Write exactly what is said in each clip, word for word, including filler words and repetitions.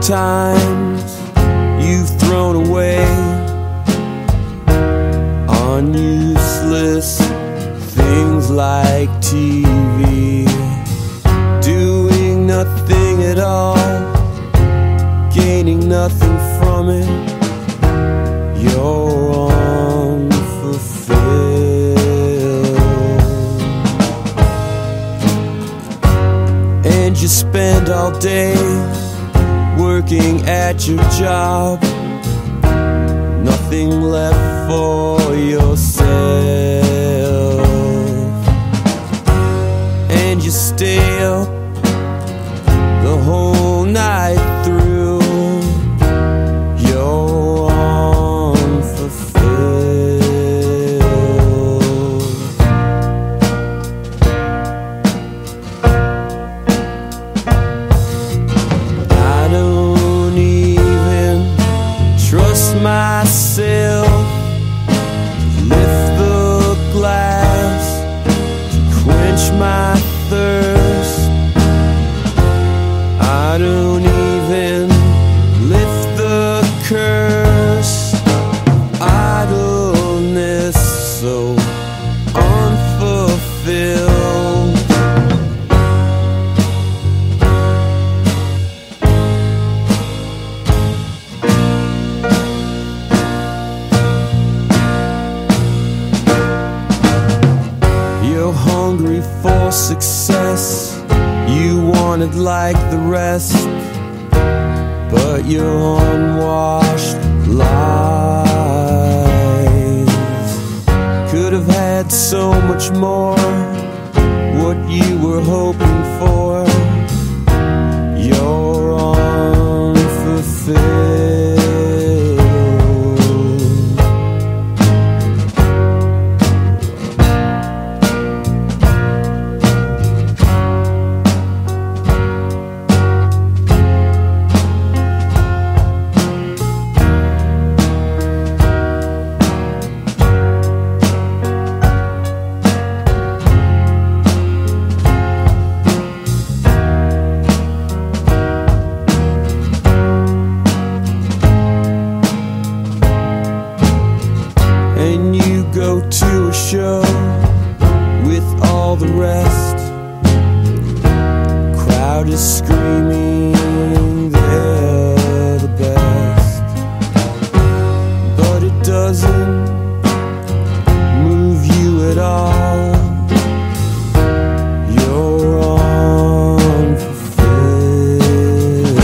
times you've thrown away on useless things like T V, doing nothing at all, gaining nothing from it. You're unfulfilled, and you spend all day working at your job, nothing left for yourself, and you stay up the whole night through. You're unfulfilled. I don't even trust myself to lift the glass to quench my thirst. I don't even lift the curse. Idleness so unfulfilled. You're hungry for success, you want it like the rest, but your unwashed lies could have had so much more. What you were hoping for, you're unfulfilled. And you go to a show with all the rest. Crowd is screaming they're the best, but it doesn't move you at all. You're unfulfilled.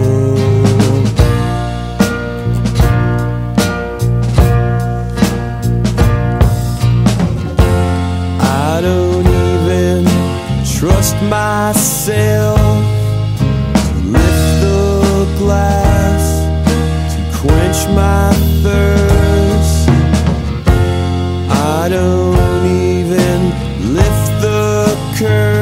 I don't even trust myself to lift the glass to quench my thirst. I don't even lift the curtain.